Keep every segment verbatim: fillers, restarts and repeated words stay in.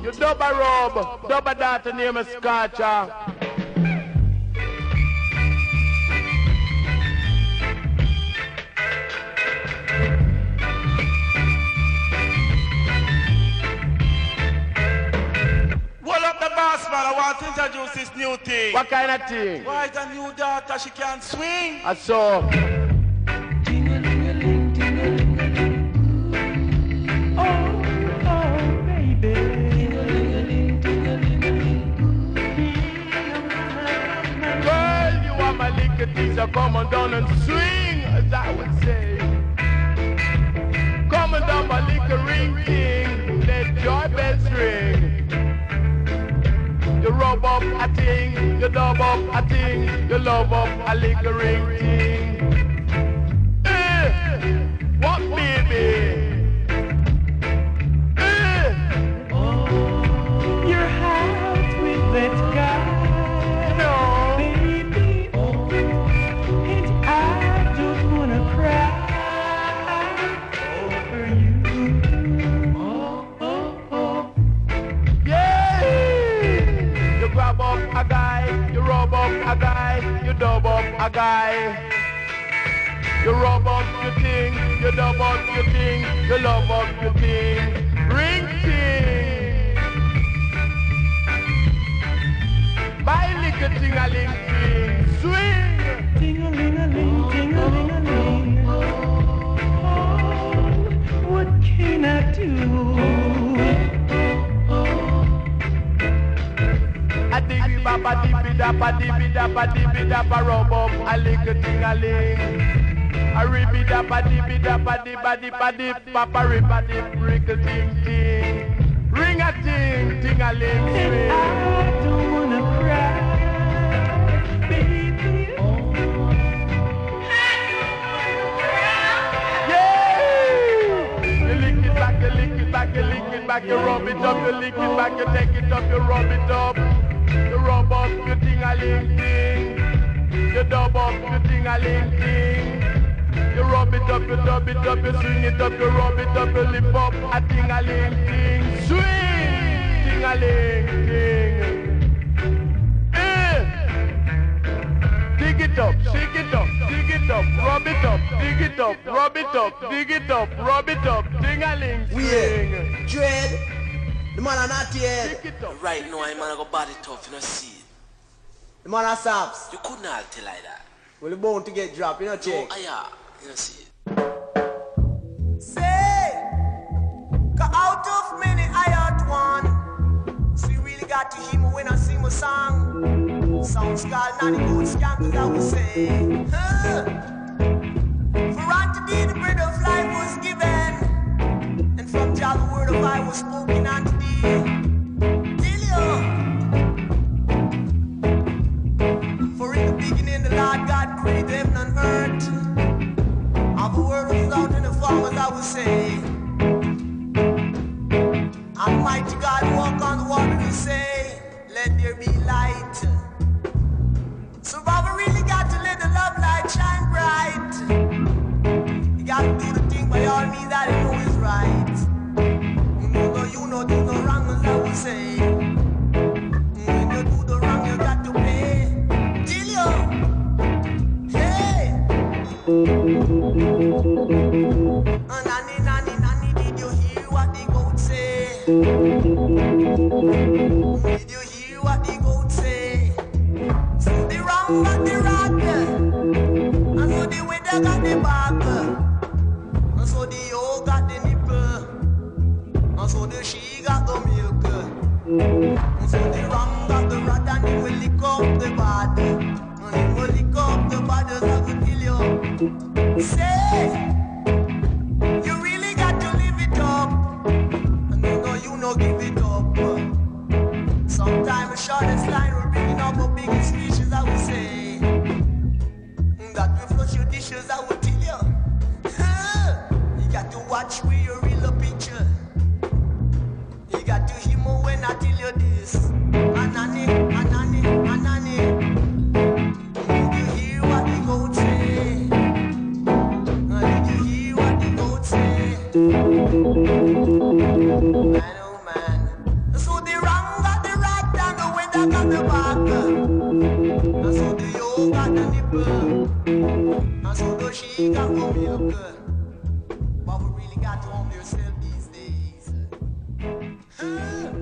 The double robe, double daughter name is Scorcher. Well up the boss man, I want to introduce this new thing. What kind of thing? Why is a new daughter, she can swing? I saw. Ding-a-ling-a-ling, ding-a-ling-a-ling. Oh, oh, baby. Ding-a-ling-a-ling, ding-a-ling-a-ling. Girl, you are my little teaser. Come on down and swing, as I would say. Come on down, my little ring king. Let joy bells ring. You rub up a thing, you dub up a thing, you love up a little ring thing. Eh, what baby? Eh, Oh, your house with that guy. no. Baby, oh, and I just wanna cry over you. Oh, oh, oh. Yeah. You grab up a guy, you rub up a guy, you dub up a guy. You rub up your thing, you dub up your thing, you love up your thing. Ring thing. Buy little ting-a-ling thing. Swing. Ding-a-ling-a-ling, ding-a-ling-a-ling. Oh, what can I do? A dibby baba dibby dappa dibby dappa dibby dappa rub up a little ting-a-ling. A ribby dappa dibby dappa dibba dippa dip papa ribba dip rickle ting ting. Ring a ting ting-a-ling And swing. I don't wanna cry, baby. Oh, Yeah! You lick it back, you lick it back, you lick it back, you rub it up, you lick it back, you take it up, you rub it up. You rub up your ting-a-ling ting. You dub up your ting-a-ling ting. You rub it up, you dub it up, you swing it up, you rub it up, you lift up a ting-a-ling ting. Swing! Ting-a-ling ting. Eh! Dig it up, shake it up, dig it up, rub it up, dig it up, rub it up, dig it up, rub it up, ting-a-ling swing. Weird. Dread. The man are not here. Dig it up. Right now, I'm gonna go body tough, you know, see. The man are saps. You could not tell like that. Well, the bone to get dropped, you know, No, check. I yeah, you know, see. Say, go out of many, I out one. So you really got to hear me when I sing my song. Sounds called Nanny Good Scampers, I would say. Huh. For unto thee the bread of life was given, and from Jah the word of I was spoken unto thee. Till you. For in the beginning the Lord God created heaven and earth. Of a world without any form, as I would say. Almighty God walk on the water and say, let there be light. So Baba really got to let the love light shine bright. You got to do the thing by all means that you know is right. You know, no, you know, do no wrong, as I would say. When you do the wrong, you got to pay. Till you, hey. Oh, nanny, nanny, nanny, did you hear what the goat say? Did you hear what the goat say? So the ram got the rat, and so the weather got the back, and so the owl got the nipple, and so the she got the milk, and so the ram got the rat, and he will lick up the bad, and he will lick up the bad, as I will kill you. Say, you really got to live it up, and you know you know give it up. Sometimes the shortest line will bring up a biggest fishes, I will say. That will flush your dishes, I will tell you. Huh. You got to watch where you reel a picture. You got to hear more when I tell you this. Anani, anani, anani. Did you hear what the goat say? Did cock. And so the yo got the nipple. And so the she got the milk. But we really got to own yourself these days. Huh?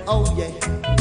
Oh yeah.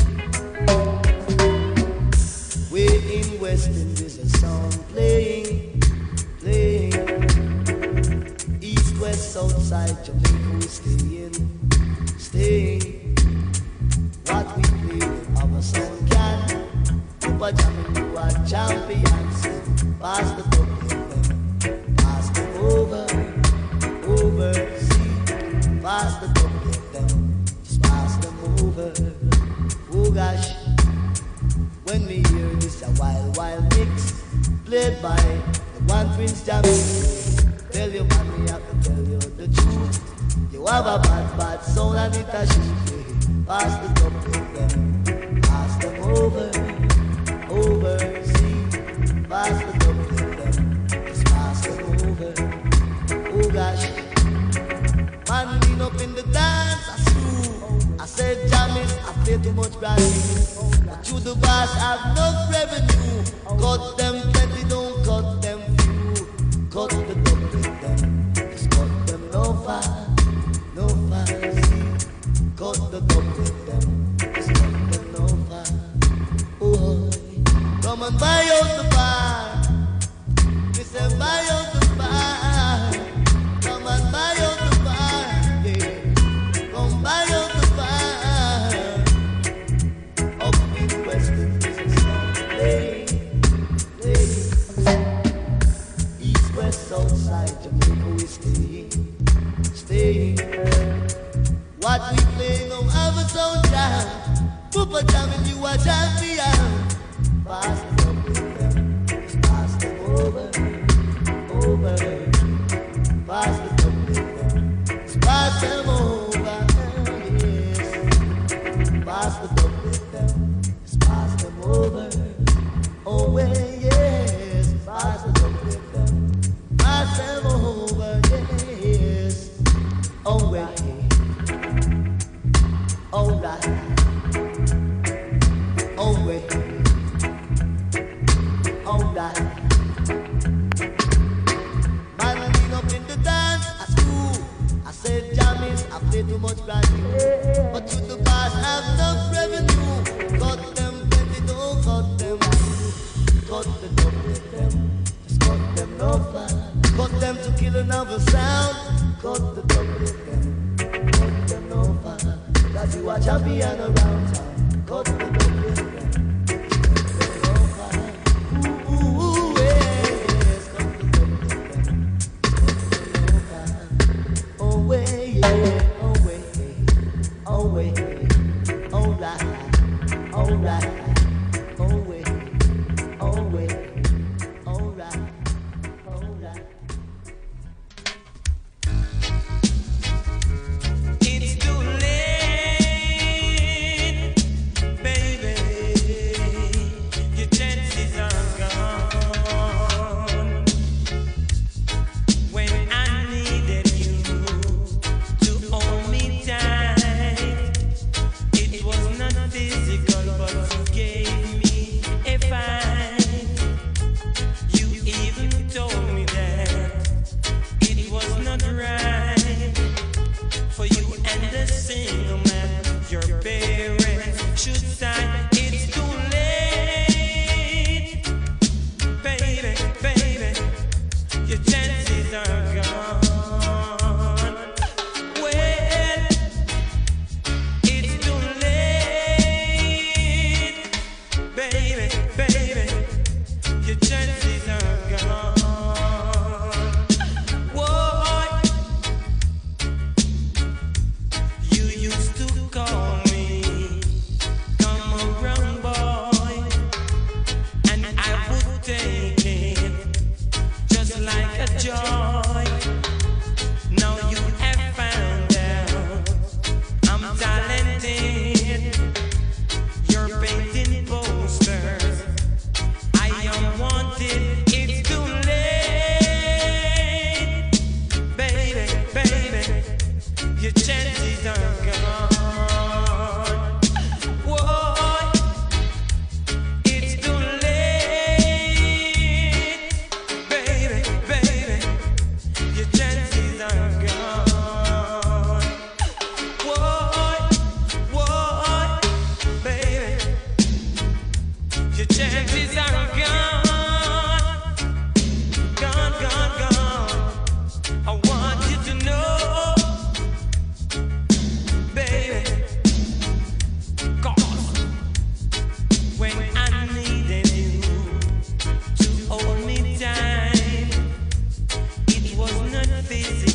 Way in West Indies a song playing, playing. East, west, south side Jamaica we staying, staying. What we play, our song can. Super jamming, you are champions. Pass the cup to them, pass them over, over. See, pass the cup to them, just pass them over. Oh gosh, when we hear this a wild, wild mix played by the one Prince Jamaica. Tell you, man, me have to tell you the truth. You have a bad, bad soul and it a shoot. Pass the cup to them, pass them over, over. See, pass the cup to them, just pass them over. Oh gosh, man, lean up in the dance, I slew. I said, jamming, I play too much brand new. But you the boss have no revenue. Cut them plenty, don't cut them few. Cut the cup to them, just cut them no far, no far. See, cut the cup to them, just cut them no far. Oh, come and buy out the bar. We say buy out the bar. Come and buy out the bar. Yeah, come buy out the bar. Up in West Indies, play, play. East, west, south side Jamaica we stay, stay. What we play no have a sound jam. Papa jamming you a champion. Pass the cup with them, just pass them over, over. Pass the cup with them, just pass them over, yes. Pass the cup with them, just pass them over, oh yes. Pass the cup with them, pass them over, yes. Oh well, oh right, oh well. Alright. Man, lean up in the dance at school. I said, jammies, I play too much brand new. But you the boss have enough revenue. Cut them plenty, don't cut them. Cut the cup with them, just cut them no fun. Cut them to kill another sound. Cut the cup with them, cut them no fun. Cause you are champion around town. Cut the cup with them. It's too late.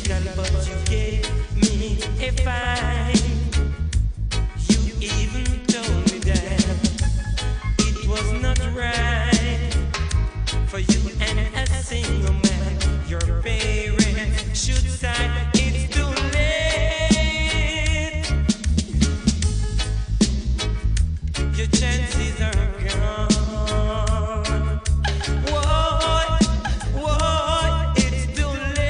musical, but you gave me a fine. You even told me that it was not right for you and a single man. Your parents should sign. It's too late. Your chances are gone. Whoa, whoa, it's too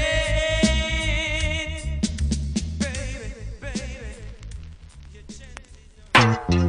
late, baby, baby. Your chances are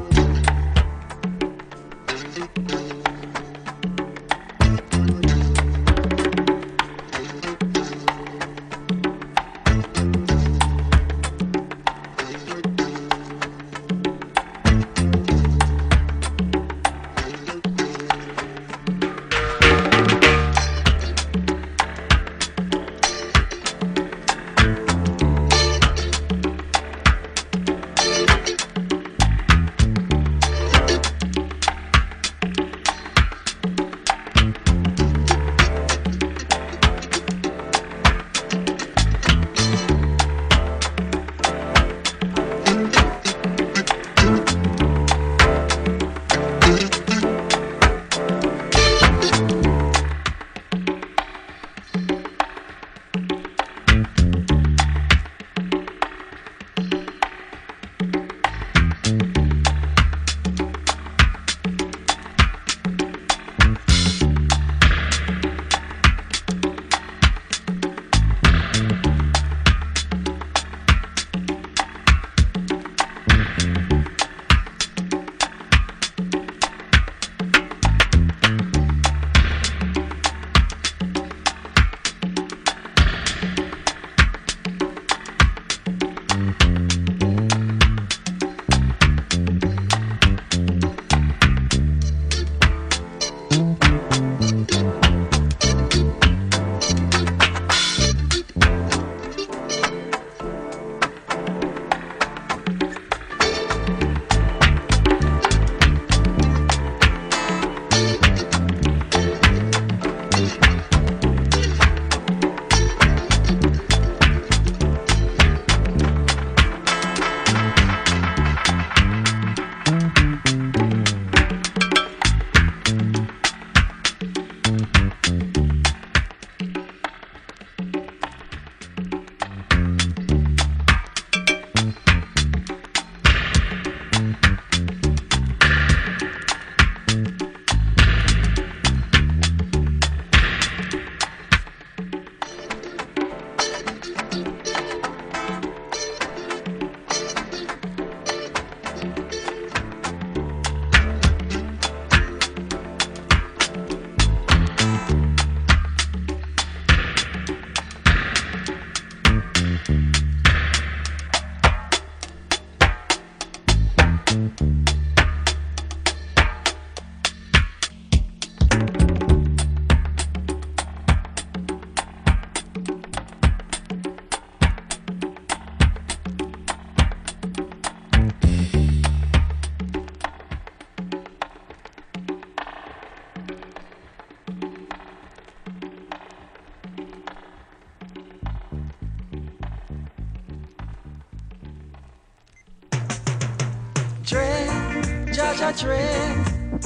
Jaja Dread,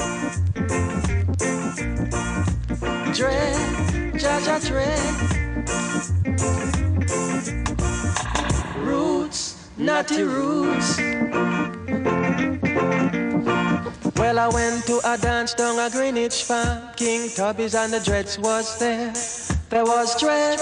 Dread, Jaja Dread, Roots, Natty Roots. Well, I went to a dance down a Greenwich Farm. King Tubby's and the Dreads was there. There was Dread.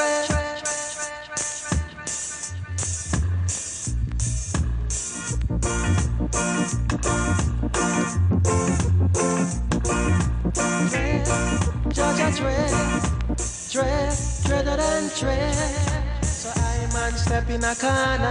Jaja Dread, Dread, Dreader than Dread. So I man step in a corner.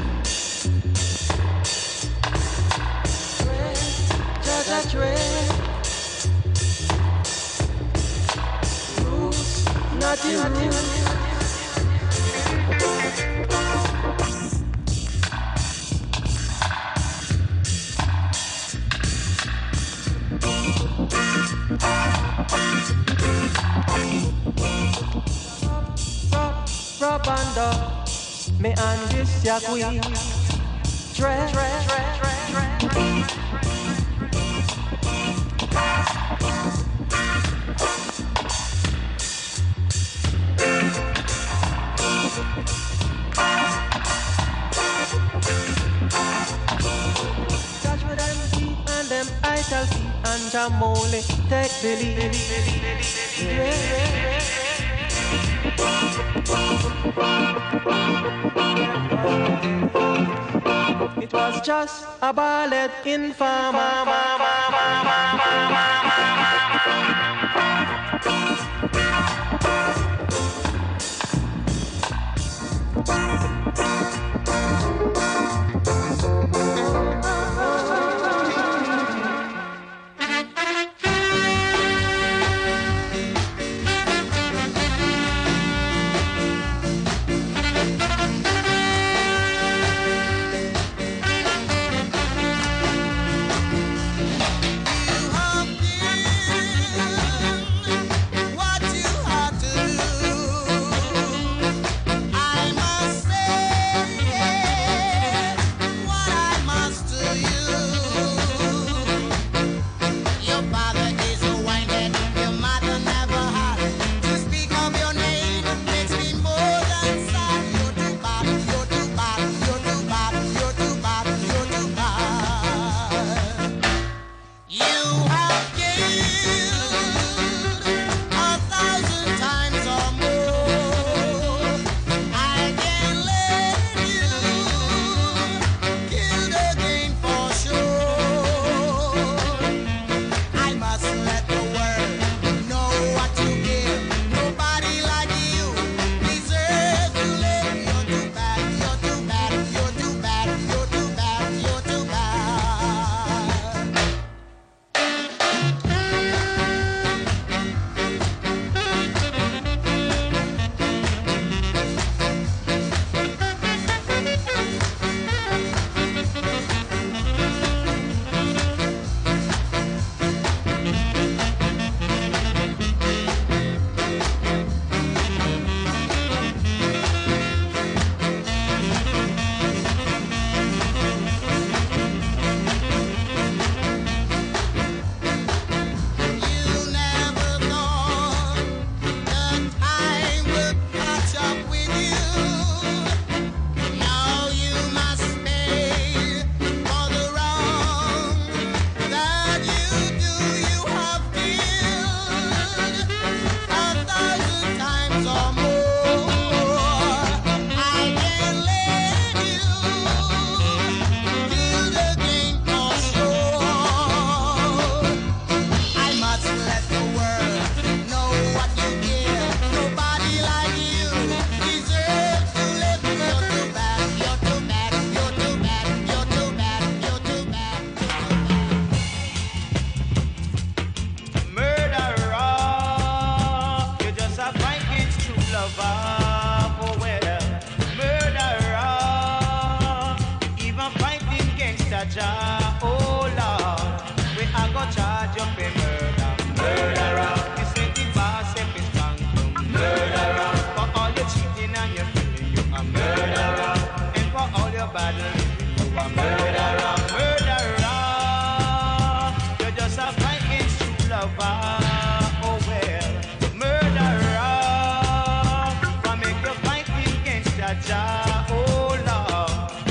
Jaja Dread, Probando me andis ya qui Dre Touch with them feet and them idle feet and Jamole take the lead. Yeah. It was just a ballet in Fama.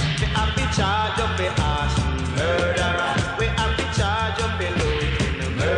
Charge of the arson murderer. We have the charge of the loading murderer.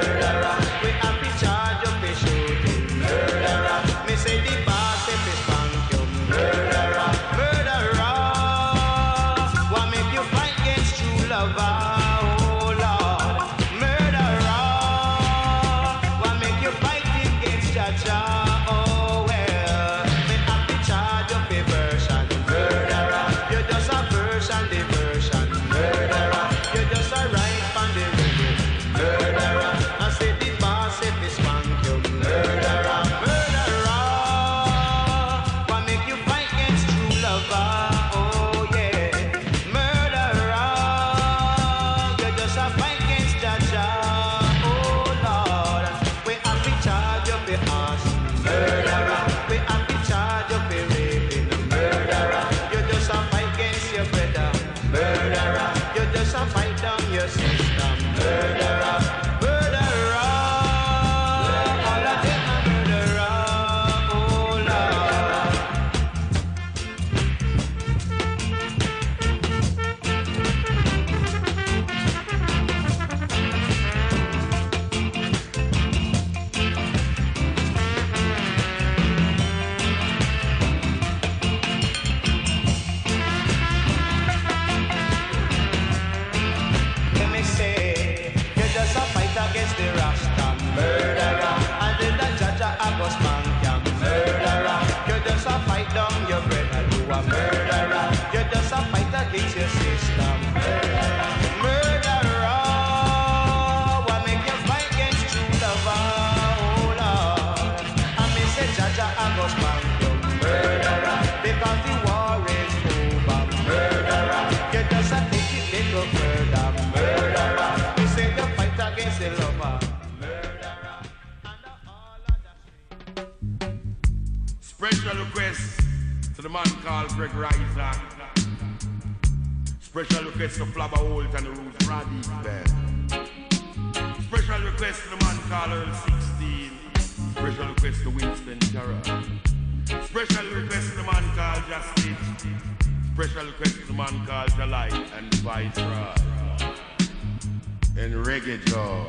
the Rasta murderer. And then the judge a go spank ya murderer. You just a fight down your brother, you a murderer. You just a fight against your sister murderer. Murderer, what make you fight against true lover? Oh Lord, and me say judge a go spank you murderer. Because the war is over murderer. You just a take it little further murderer. Me say you fight against the lover. Special request to the man called Greg Riser. Special request to Flabba Holt and the Rose Radies there. Special request to the man called Earl sixteen. Special request to Winston Terror. Special request to the man called Justice. Special request to the man called Jalite and Viceroy. And Reggae Joe.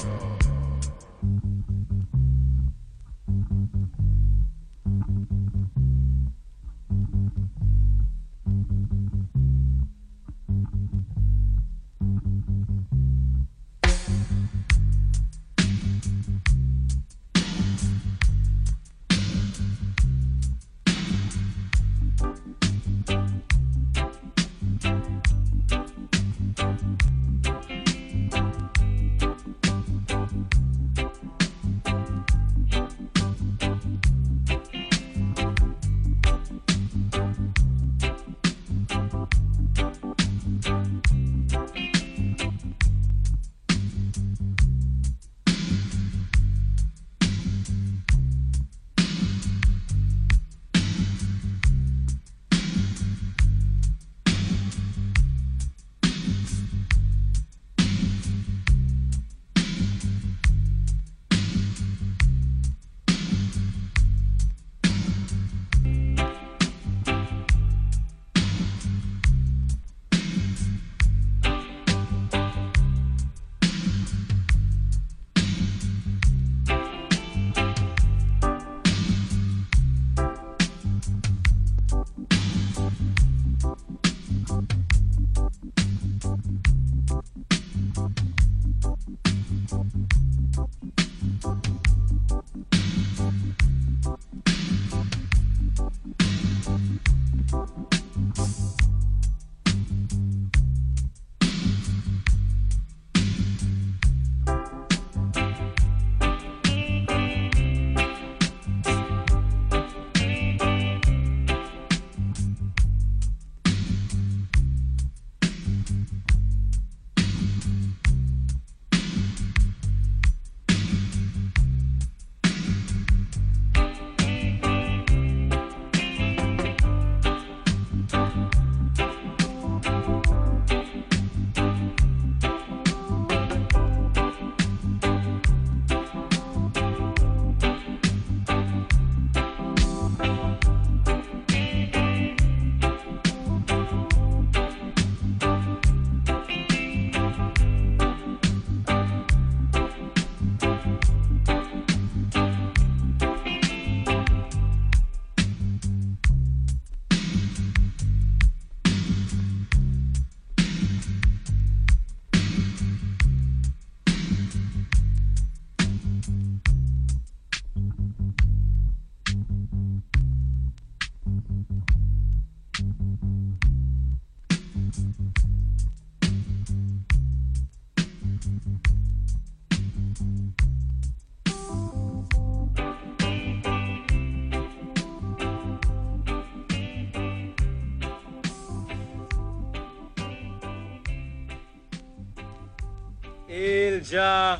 Ilja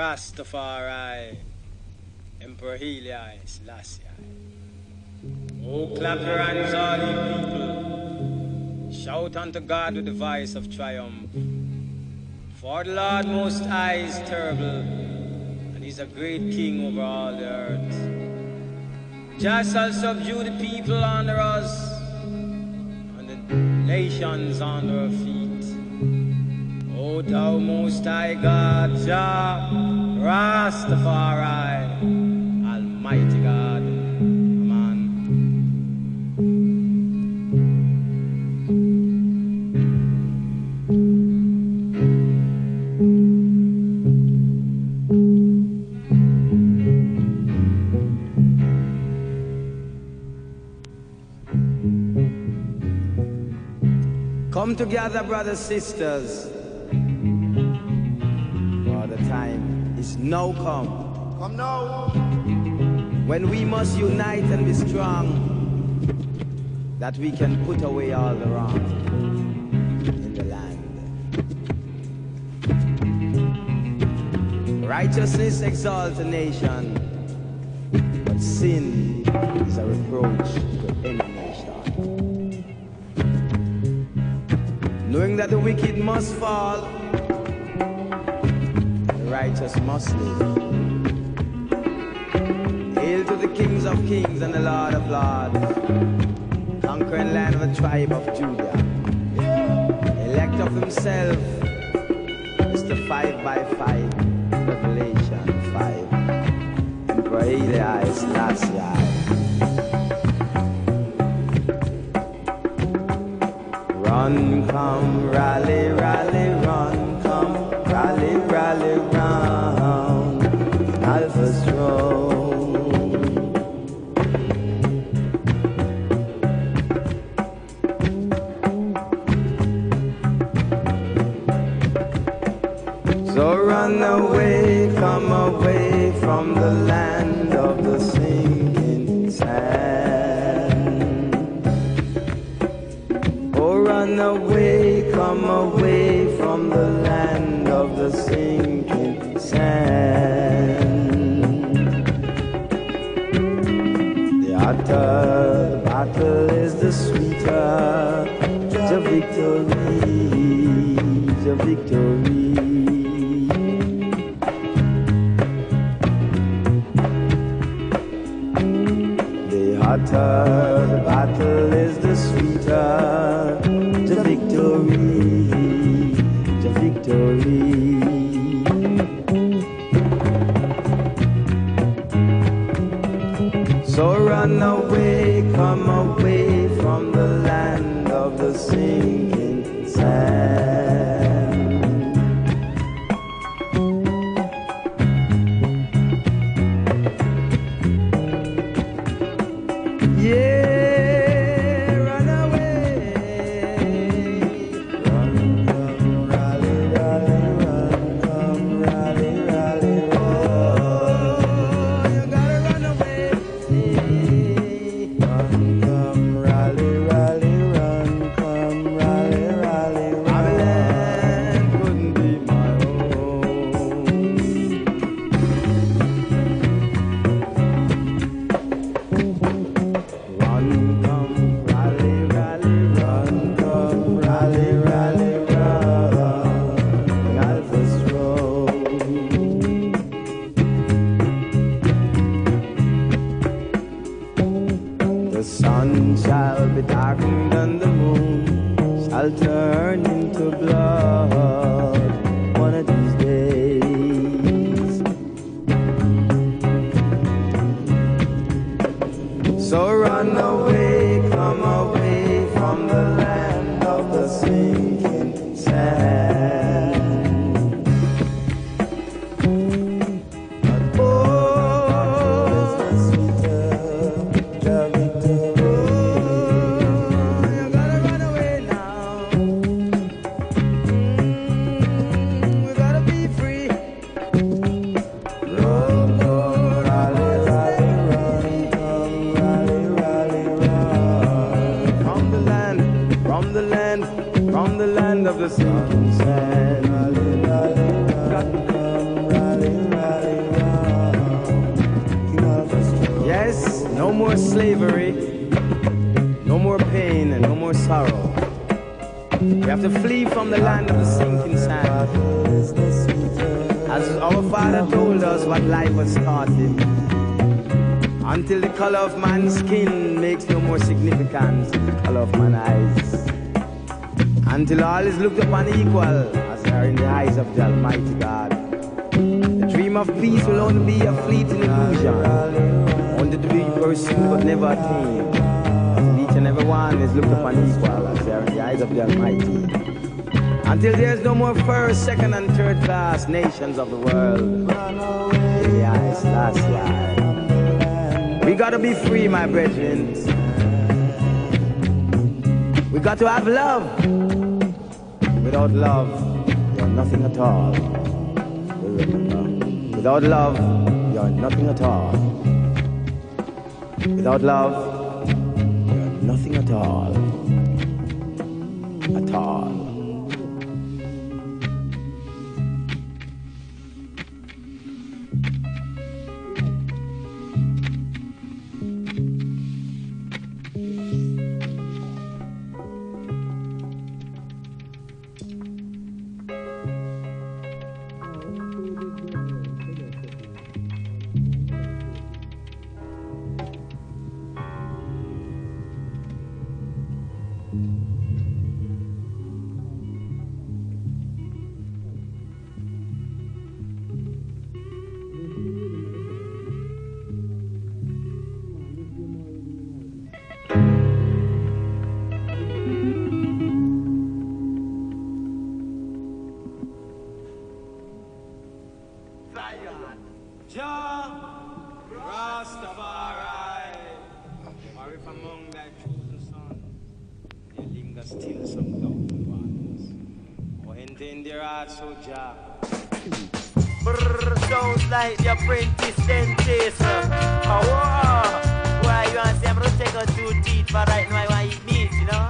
Rastafari, Emperor Haile Selassie. Oh, clap your hands, all you people. Shout unto God with the voice of triumph. For the Lord Most High is terrible, and He's a great King over all the earth. Just shall subdue the people under us, and the nations under our feet. O thou Most High God, Jah Rastafari, Almighty God. Amen. Come together, brothers, sisters. For the time is now come. Come now. When we must unite and be strong, that we can put away all the wrong in the land. Righteousness exalts a nation, but sin is a reproach to any nation. Knowing that the wicked must fall, the righteous must live. Hail to the kings of kings and the Lord of lords, conquering land of the tribe of Judah. Elect of himself, Mister Five by Five, Revelation five. Emperor Haile Selassie. Run, come, rally, rally, run, come, rally, rally, round, Alpha's throne. So run away, come away from the land of the sinking sand. Oh, run away, come away from the land of the sinking sand. The hotter the battle is, the sweeter the victory, the victory. The battle is, the sweeter the victory, the victory. So run away, come away from the land of the sinking sand. Until the color of man's skin makes no more significance than the color of man's eyes. Until all is looked upon equal as they are in the eyes of the Almighty God. The dream of peace will only be a fleeting illusion, only to be pursued but never attained. Until each and every one is looked upon equal as they are in the eyes of the Almighty. Until there's no more first, second, and third class nations of the world. Yes, that's right. We gotta be free, my brethren. We got to have love. Without love, you're nothing at all. Remember, without love, you're nothing at all. Without love, you're nothing at all. At all. Sounds like the apprentice dentist. Oh, wow. Why you want to say I'm going to take out two teeth, but right now I want to eat meat, you know?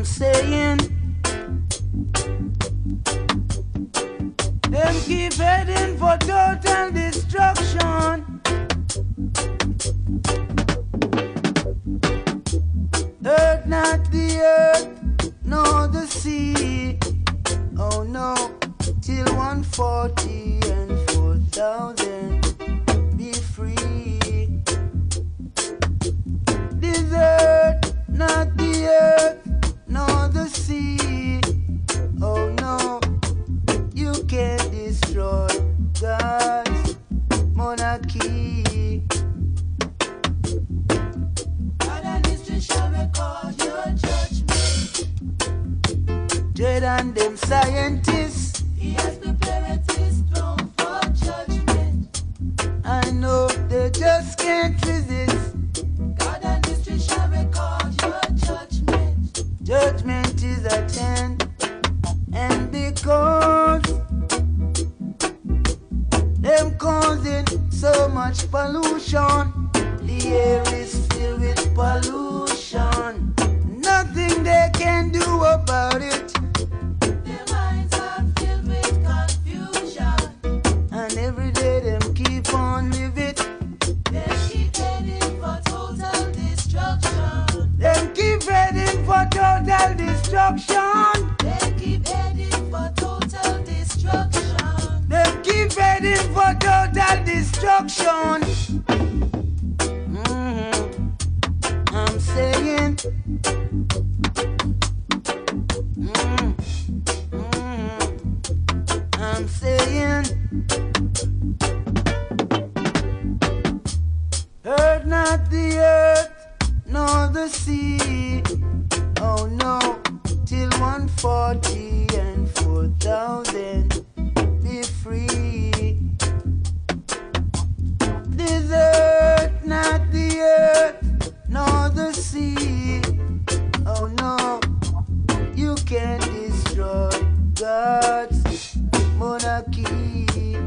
I'm saying them keep heading for total destruction. Earth, not the earth, nor the sea. Oh no, till one forty and four thousand be free. This earth, not the earth, nor the sea. Oh no, you can't destroy God's monarchy. God and history shall record your judgment. Dread and them scientists, he has prepared his throne for judgment. I know they just can't resist. God and history shall record your judgment. Judgment is at hand, and because them causing so much pollution, the air is filled with pollution. Nothing they can do about it. Their minds are filled with confusion, and every day them keep on living. They keep heading for total destruction. Them keep heading for total destruction. They keep heading for total destruction. They keep heading for total destruction. Mm-hmm. I'm saying, mm-hmm. Mm-hmm. I'm saying, earth, not the earth, nor the sea. Oh no, till one forty and four thousand be free. This earth, not the earth, nor the sea. Oh no, you can't destroy God's monarchy.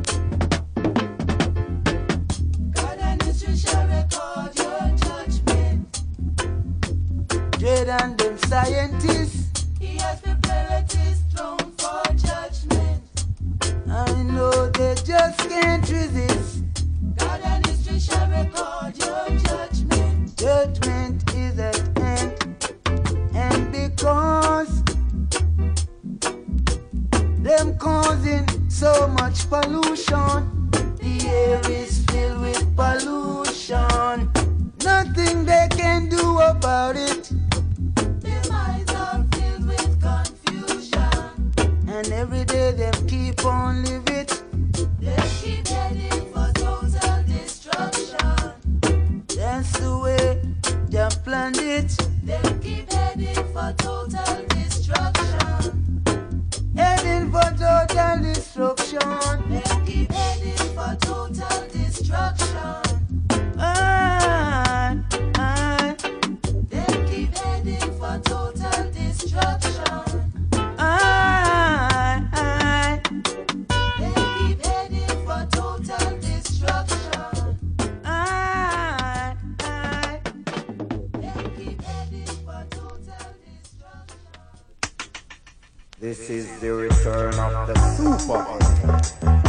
God and history shall record your judgment. Dread and them scientists, he has prepared his throne for judgment. I know they just can't resist. God and history shall record your judgment. Judgment is at hand, and because them causing so much pollution, the air is filled with pollution. Nothing they can do about it. Their minds are filled with confusion, and every day them keep on living. They keep heading for total destruction. That's the way they planned it. They keep heading for total destruction. Heading for total destruction. They keep heading for total destruction. Ah, ah. They keep heading for total destruction. Ah, ah. They keep heading for total destruction. Ah, ah. They keep heading for total destruction. This is the return of the Super Hunter.